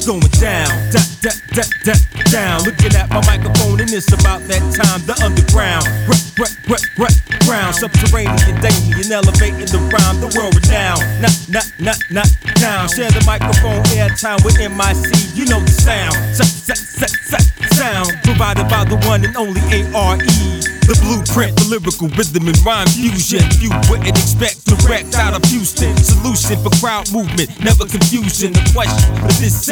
it's going down, down. Looking at my microphone and it's about that time. The underground, ground, subterranean, Damien, elevating the rhyme, the world renowned. Not down. Share the microphone, airtime with MIC. You know the sound, sound provided by the one and only ARE. The blueprint for lyrical rhythm and rhyme fusion. You wouldn't expect direct out of Houston. Solution for crowd movement, never confusion. The question for this